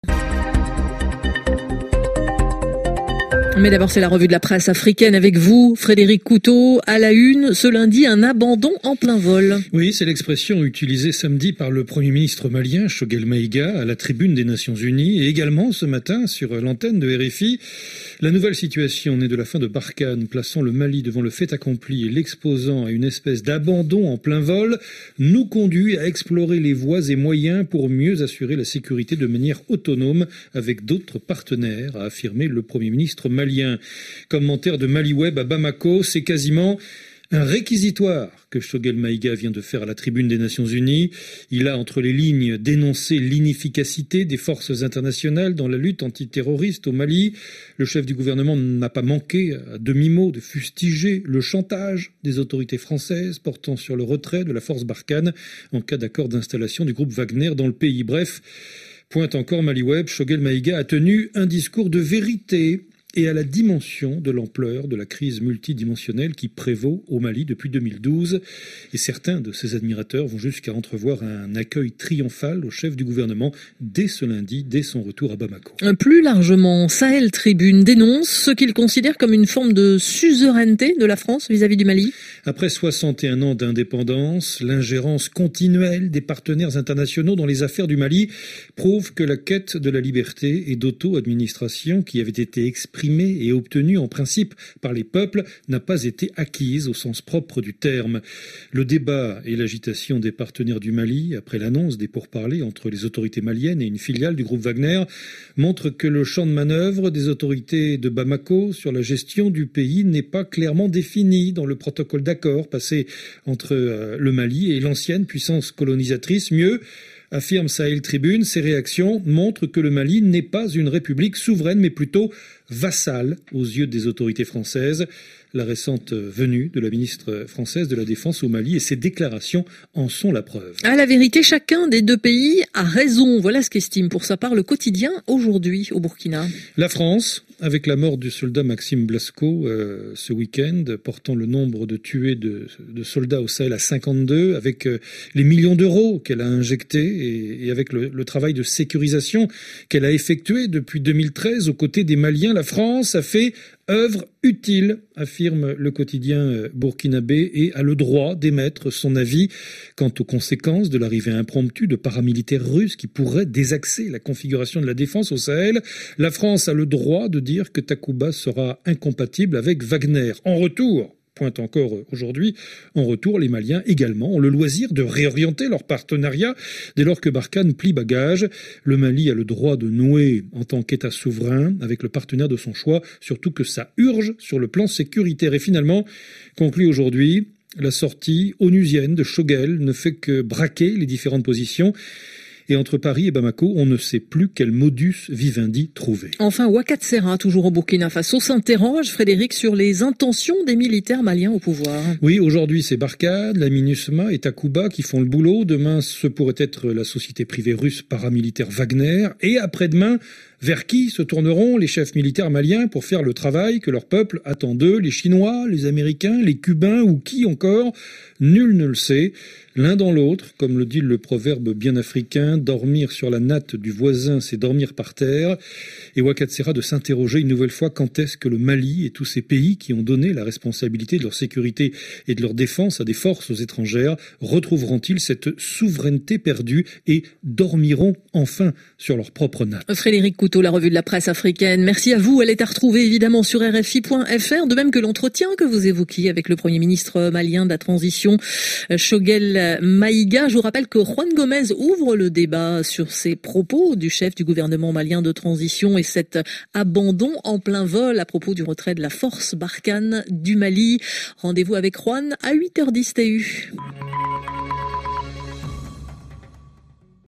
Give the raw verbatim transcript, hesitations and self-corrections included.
Mais d'abord, c'est la revue de la presse africaine avec vous, Frédéric Couteau. À la une, ce lundi, un abandon en plein vol. Oui, c'est l'expression utilisée samedi par le Premier ministre malien, Choguel Maïga, à la tribune des Nations Unies, et également ce matin sur l'antenne de R F I. La nouvelle situation née de la fin de Barkhane, plaçant le Mali devant le fait accompli et l'exposant à une espèce d'abandon en plein vol, nous conduit à explorer les voies et moyens pour mieux assurer la sécurité de manière autonome avec d'autres partenaires, a affirmé le Premier ministre malien. Commentaire de Maliweb à Bamako, c'est quasiment un réquisitoire que Choguel Maïga vient de faire à la tribune des Nations Unies. Il a, entre les lignes, dénoncé l'inefficacité des forces internationales dans la lutte antiterroriste au Mali. Le chef du gouvernement n'a pas manqué, à demi-mot, de fustiger le chantage des autorités françaises portant sur le retrait de la force Barkhane en cas d'accord d'installation du groupe Wagner dans le pays. Bref, pointe encore Maliweb, Choguel Maïga a tenu un discours de vérité et à la dimension de l'ampleur de la crise multidimensionnelle qui prévaut au Mali depuis deux mille douze. Et certains de ses admirateurs vont jusqu'à entrevoir un accueil triomphal au chef du gouvernement dès ce lundi, dès son retour à Bamako. Plus largement, Sahel Tribune dénonce ce qu'il considère comme une forme de suzeraineté de la France vis-à-vis du Mali. Après soixante et un ans d'indépendance, l'ingérence continuelle des partenaires internationaux dans les affaires du Mali prouve que la quête de la liberté et d'auto-administration qui avait été exprimée et obtenue en principe par les peuples n'a pas été acquise au sens propre du terme. Le débat et l'agitation des partenaires du Mali, après l'annonce des pourparlers entre les autorités maliennes et une filiale du groupe Wagner, montrent que le champ de manœuvre des autorités de Bamako sur la gestion du pays n'est pas clairement défini dans le protocole d'accord passé entre euh, le Mali et l'ancienne puissance colonisatrice. Mieux, affirme Sahel Tribune, ces réactions montrent que le Mali n'est pas une république souveraine, mais plutôt vassale aux yeux des autorités françaises. La récente venue de la ministre française de la Défense au Mali et ses déclarations en sont la preuve. À la vérité, chacun des deux pays a raison. Voilà ce qu'estime pour sa part le quotidien aujourd'hui au Burkina. La France, avec la mort du soldat Maxime Blasco euh, ce week-end, portant le nombre de tués de, de soldats au Sahel à cinquante-deux, avec euh, les millions d'euros qu'elle a injectés et, et avec le, le travail de sécurisation qu'elle a effectué depuis deux mille treize aux côtés des Maliens, la France a fait œuvre utile, affirme le quotidien burkinabé, et a le droit d'émettre son avis quant aux conséquences de l'arrivée impromptue de paramilitaires russes qui pourraient désaxer la configuration de la défense au Sahel. La France a le droit de dire que Takuba sera incompatible avec Wagner. En retour, pointe encore aujourd'hui, en retour, les Maliens également ont le loisir de réorienter leur partenariat dès lors que Barkhane plie bagage. Le Mali a le droit de nouer en tant qu'État souverain avec le partenaire de son choix, surtout que ça urge sur le plan sécuritaire. Et finalement, conclut aujourd'hui, la sortie onusienne de Choguel ne fait que braquer les différentes positions. Et entre Paris et Bamako, on ne sait plus quel modus vivendi trouver. Enfin, Ouakhatsera, toujours au Burkina Faso, s'interroge, Frédéric, sur les intentions des militaires maliens au pouvoir. Oui, aujourd'hui, c'est Barkhane, la MINUSMA et Takuba qui font le boulot. Demain, ce pourrait être la société privée russe paramilitaire Wagner. Et après-demain, vers qui se tourneront les chefs militaires maliens pour faire le travail que leur peuple attend d'eux? Les Chinois, les Américains, les Cubains ou qui encore? Nul ne le sait. L'un dans l'autre, comme le dit le proverbe bien africain, dormir sur la natte du voisin, c'est dormir par terre. Et Ouakhatsera de s'interroger une nouvelle fois quand est-ce que le Mali et tous ces pays qui ont donné la responsabilité de leur sécurité et de leur défense à des forces étrangères retrouveront-ils cette souveraineté perdue et dormiront enfin sur leur propre natte. Frédéric Couteau, la revue de la presse africaine. Merci à vous. Elle est à retrouver évidemment sur R F I point F R, de même que l'entretien que vous évoquiez avec le Premier ministre malien de la transition, Choguel Maïga. Je vous rappelle que Juan Gomez ouvre le débat sur ces propos du chef du gouvernement malien de transition et cet abandon en plein vol à propos du retrait de la force Barkhane du Mali. Rendez-vous avec Juan à huit heures dix T U.